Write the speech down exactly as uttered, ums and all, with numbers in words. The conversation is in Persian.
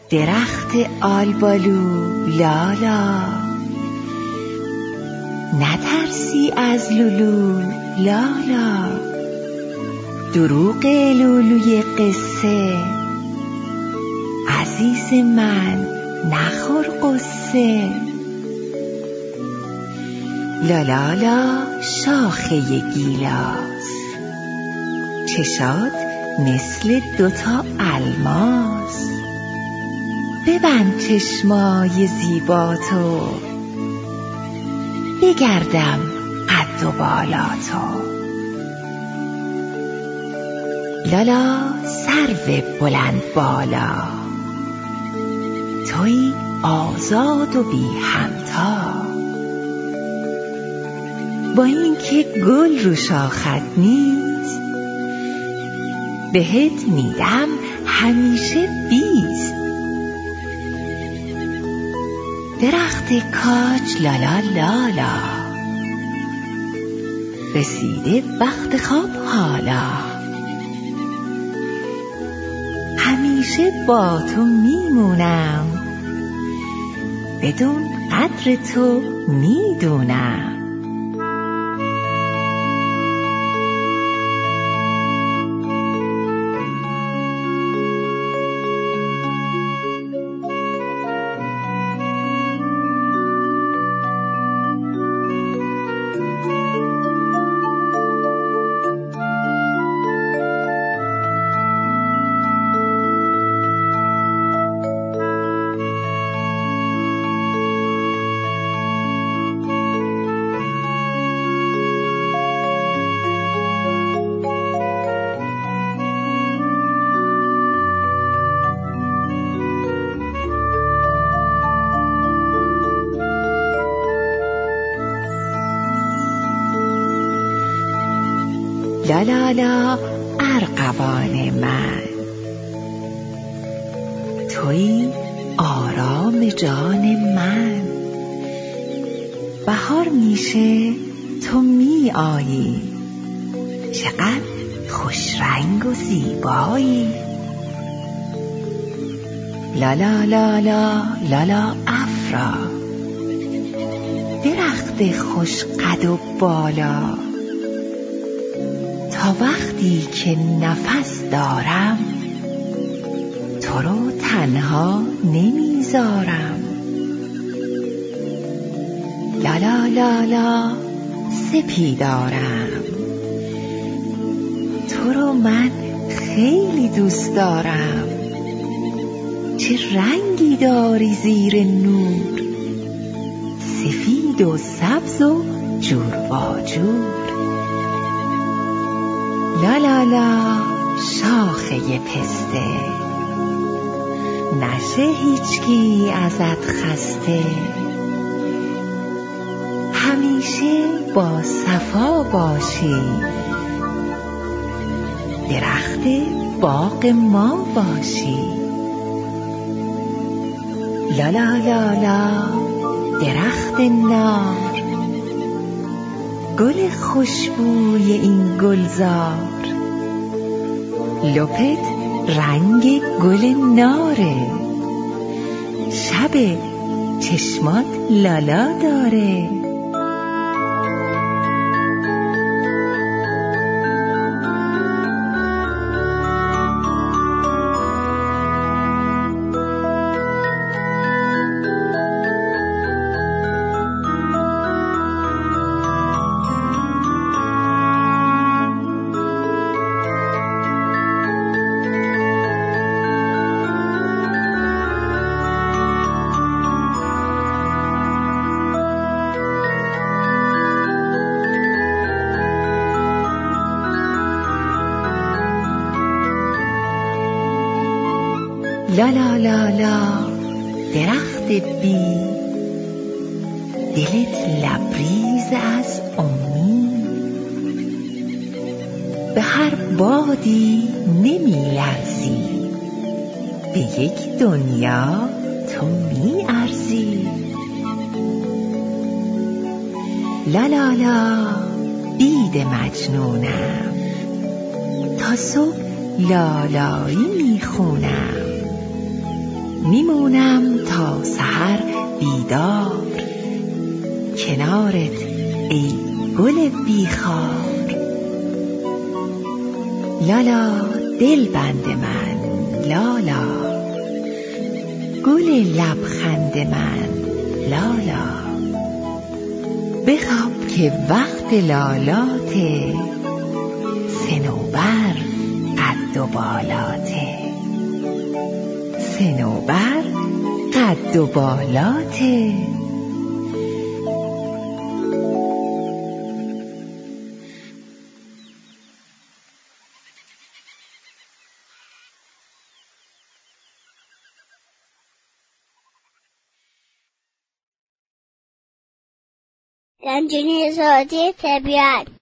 درخت آلبالو لالا، نترسی از لولو لالا، دروغ لولوی قصه، عزیز من نخور قصه. لالالا شاخه گیلاس، چشات مثل دوتا الماس، ببند چشمای زیباتو، بگردم قد و بالاتو. لالا سرو بلند بالا، توی آزاد و بی همتا، با اینکه گل رو شاخت نیست، بهت میدم همیشه بیست. درخت کاج لالا لالا، رسیده وقت خواب حالا، همیشه با تو میمونم، بدون قدر تو میدونم. لالالا ارغوان من، توی آرام جان من، بهار میشه تو می آیی، چقدر خوش رنگ و زیبایی. لالا لالا لالا افرا، درخت خوش قد و بالا، تا وقتی که نفس دارم، تو رو تنها نمیذارم. لالا لالا سپیدارم، تو رو من خیلی دوست دارم، چه رنگی داری زیر نور، سفید و سبز و جور با جور. لالالا شاخه پسته، نشه هیچکی ازت خسته، همیشه با صفا باشی، درخت باغ ما باشی. لالا لالا درخت نار، گل خوشبوی این گلزار، لپت رنگ گل ناره، شب چشمات لالا داره. لالا لالا درخت بی، دلت لبریز از امید، به هر بادی نمی لرزی، به یک دنیا تو می ارزی. لالالا بید مجنونم، تا صبح لالایی می خونم، میمونم تا سحر بیدار، کنارت ای گل بیخار. لالا دل بند من لالا، گل لبخند من لالا. بخواب که وقت لالاته، صنوبر قد و بالاته. صنوبر قد و بالاته. گنجینه زادی طبیعت.